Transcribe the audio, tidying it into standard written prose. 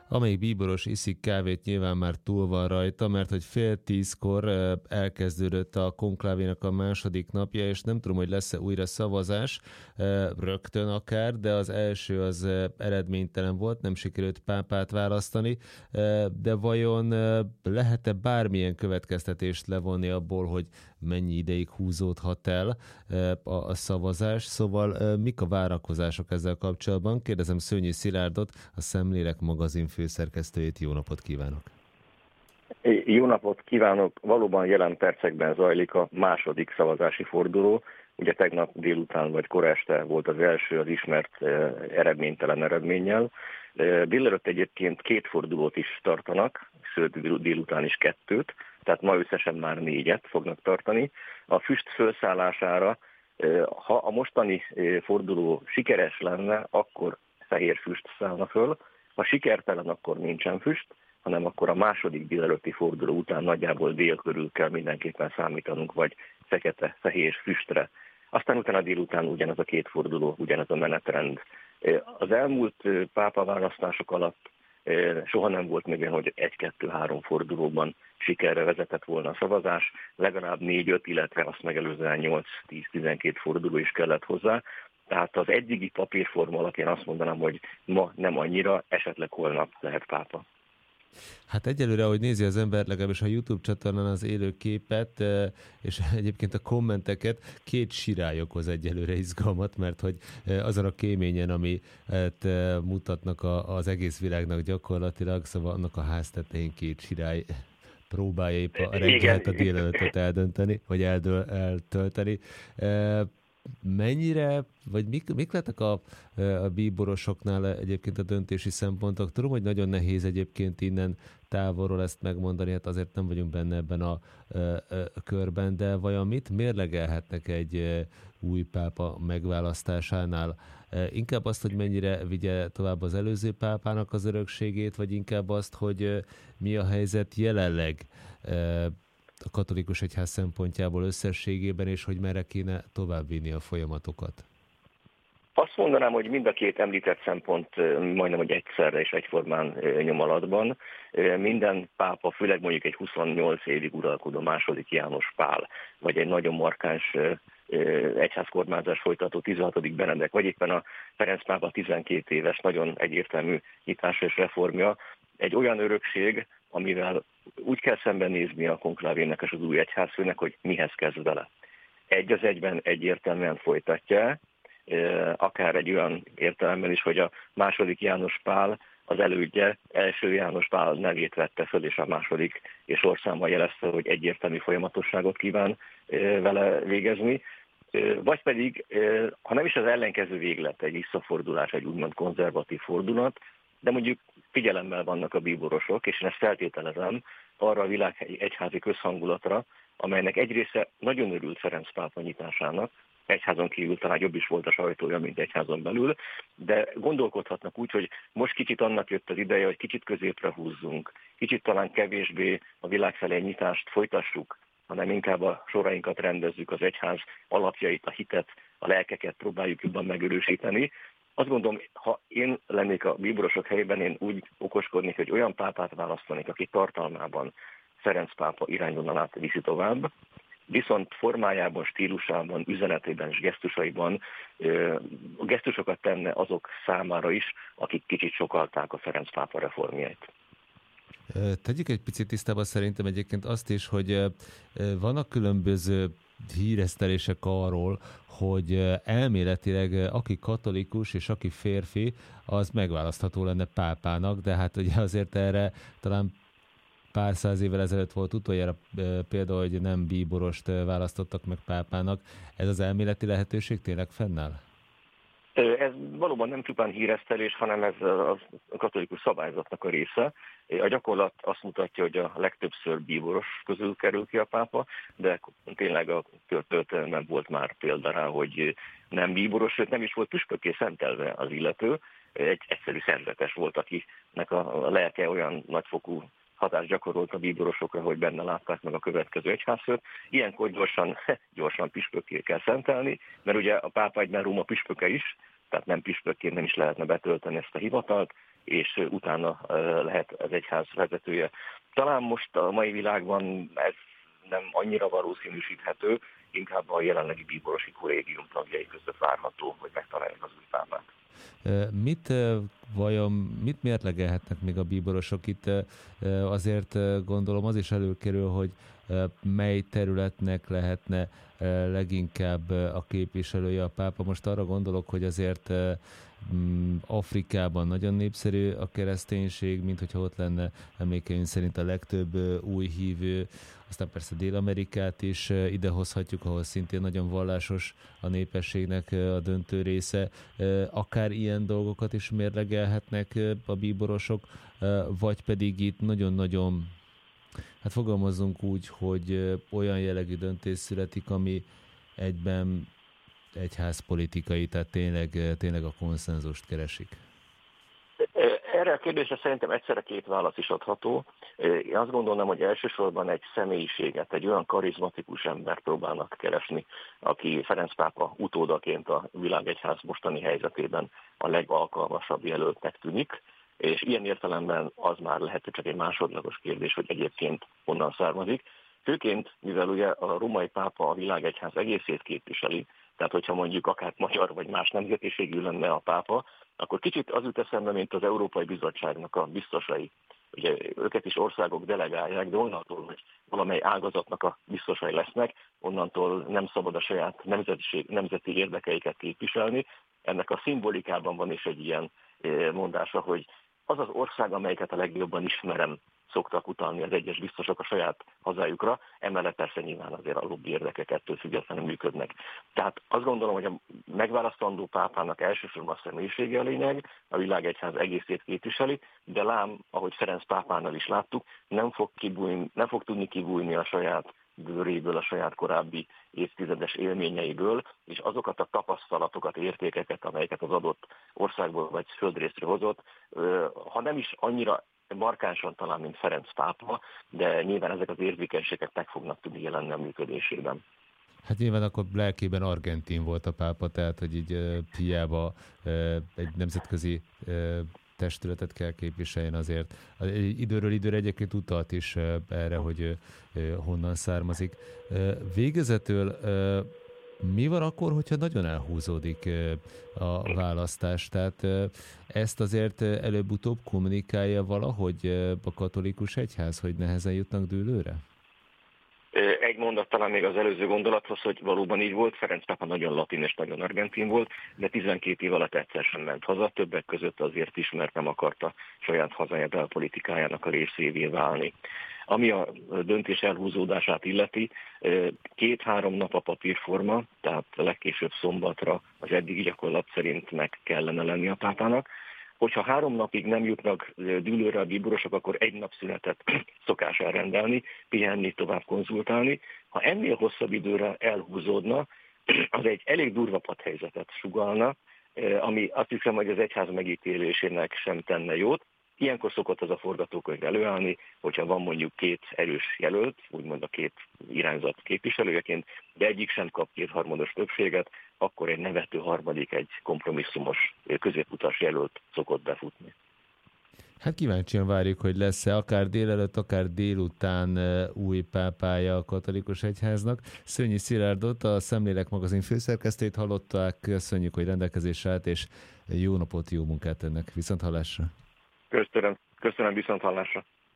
Amelyik bíboros iszik kávét, nyilván már túl van rajta, mert hogy 9:30 elkezdődött a konklávénak a második napja, és nem tudom, hogy lesz-e újra szavazás, rögtön akár, de az első az eredménytelen volt, nem sikerült pápát választani, de vajon lehet-e bármilyen következtetést levonni abból, hogy mennyi ideig húzódhat el a szavazás? Szóval mik a várakozások ezzel kapcsolatban? Kérdezem Szőnyi Szilárdot, a Szemlélek magazin főszerkesztőjét. Jó napot kívánok! Jó napot kívánok! Valóban jelen percekben zajlik a második szavazási forduló. Ugye tegnap délután vagy kora este volt az első, az ismert eredménytelen eredménnyel. Délelőtt egyébként 2 fordulót is tartanak, sőt délután is 2, tehát ma összesen már 4 fognak tartani. A füst felszállására, ha a mostani forduló sikeres lenne, akkor fehér füst szállna föl, ha sikertelen, akkor nincsen füst, hanem akkor a második délelőtti forduló után nagyjából dél körül kell mindenképpen számítanunk, vagy fekete-fehér füstre. Aztán utána délután ugyanaz a 2 forduló, ugyanaz a menetrend. Az elmúlt pápaválasztások alatt soha nem volt még olyan, hogy 1-2-3 fordulóban sikerre vezetett volna a szavazás, legalább 4-5, illetve azt megelőzően 8-10-12 forduló is kellett hozzá. Tehát az eddigi papírforma alapján azt mondanám, hogy ma nem annyira, esetleg holnap lehet pápa. Hát egyelőre, ahogy nézi az ember, legalábbis a YouTube csatornán az élő képet, és egyébként a kommenteket, 2 sirály okoz egyelőre izgalmat, mert hogy azon a kéményen, amit mutatnak az egész világnak gyakorlatilag, szóval annak a háztetején 2 sirály próbálja épp a reggelt, a délelőttet eldönteni, vagy eltölteni. Mennyire, vagy mik lettek a bíborosoknál egyébként a döntési szempontok? Tudom, hogy nagyon nehéz egyébként innen távolról ezt megmondani, hát azért nem vagyunk benne ebben a körben, de vajon mit mérlegelhetnek egy új pápa megválasztásánál? Inkább azt, hogy mennyire vigye tovább az előző pápának az örökségét, vagy inkább azt, hogy mi a helyzet jelenleg a katolikus egyház szempontjából összességében, és hogy merre kéne továbbvinni a folyamatokat? Azt mondanám, hogy mind a 2 említett szempont majdnem, hogy egyszerre és egyformán nyomalatban. Minden pápa, főleg mondjuk egy 28 évig uralkodó második János Pál, vagy egy nagyon markáns egyházkormányzás folytató 16. Benedek, vagy éppen a Ferenc pápa 12 éves, nagyon egyértelmű nyitása és reformja, egy olyan örökség, amivel úgy kell szembenézni a konklávének és az új egyházfőnek, hogy mihez kezd vele. Egy az egyben egyértelműen folytatja, akár egy olyan értelemben is, hogy a második János Pál az elődje, első János Pál nevét vette föl, és a második és sorszámmal jelezte, hogy egyértelmű folyamatosságot kíván vele végezni. Vagy pedig, ha nem is az ellenkező véglet, egy visszafordulás, egy úgymond konzervatív fordulat, de mondjuk figyelemmel vannak a bíborosok, és én ezt feltételezem arra a világegyházi közhangulatra, amelynek egy része nagyon örült Ferenc pápa nyitásának, egyházon kívül talán jobb is volt a sajtója, mint egyházon belül, de gondolkodhatnak úgy, hogy most kicsit annak jött az ideje, hogy kicsit középre húzzunk, kicsit talán kevésbé a világ felé nyitást folytassuk, hanem inkább a sorainkat rendezzük, az egyház alapjait, a hitet, a lelkeket próbáljuk jobban megerősíteni. Azt gondolom, ha én lennék a bíborosok helyében, én úgy okoskodnék, hogy olyan pápát választanék, aki tartalmában Ferenc pápa irányvonalát viszi tovább, viszont formájában, stílusában, üzenetében és gesztusaiban gesztusokat tenne azok számára is, akik kicsit sokalták a Ferenc pápa reformjait. Tegyük egy picit tisztába szerintem egyébként azt is, hogy vannak különböző híresztelések arról, hogy elméletileg aki katolikus és aki férfi, az megválasztható lenne pápának, de hát ugye azért erre talán pár száz évvel ezelőtt volt utoljára példa, hogy nem bíborost választottak meg pápának. Ez az elméleti lehetőség tényleg fennáll? Ez valóban nem csupán híresztelés, hanem ez a katolikus szabályzatnak a része. A gyakorlat azt mutatja, hogy a legtöbbször bíboros közül kerül ki a pápa, de tényleg a történelemben volt már példa rá, hogy nem bíboros, sőt nem is volt püspökké szentelve az illető. Egy egyszerű szerzetes volt, akinek a lelke olyan nagyfokú hatást gyakorolt a bíborosokra, hogy benne látták meg a következő egyházfőt. Ilyenkor gyorsan püspökké kell szentelni, mert ugye a pápa egyben Róma püspöke is, tehát nem püspökként nem is lehetne betölteni ezt a hivatalt, és utána lehet az egyház vezetője. Talán most a mai világban ez nem annyira valószínűsíthető, inkább a jelenlegi bíborosi kollégium tagjai között várható, hogy megtalálják az új pápát. Mit mérlegelhetnek még a bíborosok itt? Azért gondolom az is előkerül, hogy mely területnek lehetne leginkább a képviselője a pápa. Most arra gondolok, hogy azért Afrikában nagyon népszerű a kereszténység, mint hogyha ott lenne emlékeim szerint a legtöbb új hívő, aztán persze Dél-Amerikát is idehozhatjuk, ahol szintén nagyon vallásos a népességnek a döntő része. Akár ilyen dolgokat is mérlegelhetnek a bíborosok, vagy pedig itt nagyon-nagyon, hát fogalmazzunk úgy, hogy olyan jellegű döntés születik, ami egyben egyházpolitikai, tehát tényleg a konszenzust keresik. Erre a kérdésre szerintem egyszerre két válasz is adható. Én azt gondolom, hogy elsősorban egy személyiséget, egy olyan karizmatikus embert próbálnak keresni, aki Ferenc pápa utódaként a világegyház mostani helyzetében a legalkalmasabb jelöltnek tűnik, és ilyen értelemben az már lehet csak egy másodlagos kérdés, hogy egyébként honnan származik. Főként, mivel ugye a római pápa a világegyház egészét képviseli, tehát hogyha mondjuk akár magyar vagy más nemzetiségű lenne a pápa, akkor kicsit az jut eszembe, mint az Európai Bizottságnak a biztosai. Ugye őket is országok delegálják, de onnantól, hogy valamely ágazatnak a biztosai lesznek, onnantól nem szabad a saját nemzeti érdekeiket képviselni. Ennek a szimbolikában van is egy ilyen mondása, hogy az az ország, amelyeket a legjobban ismerem, szoktak utalni az egyes biztosok a saját hazájukra, emellett persze nyilván azért a lobby érdekek ettől függetlenül működnek. Tehát azt gondolom, hogy a megválasztandó pápának elsősorban a személyisége a lényeg, a világegyház egészét képviseli, de lám, ahogy Ferenc pápánál is láttuk, nem fog tudni kibújni a saját bőréből, a saját korábbi évtizedes élményeiből, és azokat a tapasztalatokat, értékeket, amelyeket az adott országból vagy földrészről hozott, ha nem is annyira markánsan talán, mint Ferenc pápa, de nyilván ezek az érzékenységek meg fognak tudni jelenni a működésében. Hát nyilván akkor lelkében argentin volt a pápa, tehát hogy így hiába egy nemzetközi testületet kell képviseljen azért. Időről időre egyébként utalt is erre, hogy honnan származik. Végezetül mi van akkor, hogyha nagyon elhúzódik a választás? Tehát ezt azért előbb-utóbb kommunikálja valahogy a katolikus egyház, hogy nehezen jutnak dűlőre? Egy mondat talán még az előző gondolathoz, hogy valóban így volt, Ferenc pápa nagyon latin és nagyon argentin volt, de 12 év alatt egyszer sem ment haza, többek között azért is, mert nem akarta saját hazája belpolitikájának a részévé válni. Ami a döntés elhúzódását illeti, 2-3 nap a papírforma, tehát legkésőbb szombatra az eddigi gyakorlat szerint meg kellene lenni a pápának. Hogyha 3 napig nem jutnak dűlőre a bíborosok, akkor 1 nap szünetet szokás elrendelni, pihenni, tovább konzultálni. Ha ennél hosszabb időre elhúzódna, az egy elég durva padhelyzetet sugallna, ami azt hiszem, hogy az egyház megítélésének sem tenne jót. Ilyenkor szokott az a forgatókönyv előállni, hogyha van mondjuk 2 erős jelölt, úgymond a 2 irányzat képviselőjeként, de egyik sem kap 2/3 többséget, akkor egy nevető harmadik, egy kompromisszumos középutas jelölt szokott befutni. Hát kíváncsian várjuk, hogy lesz-e akár délelőtt, akár délután új pápája a katolikus egyháznak. Szőnyi Szilárdot, a Szemlélek magazin főszerkesztőjét hallották, köszönjük, hogy rendelkezésre állt, és jó napot, jó munkát ennek. Viszonthallásra! Köszönöm, viszonthallásra!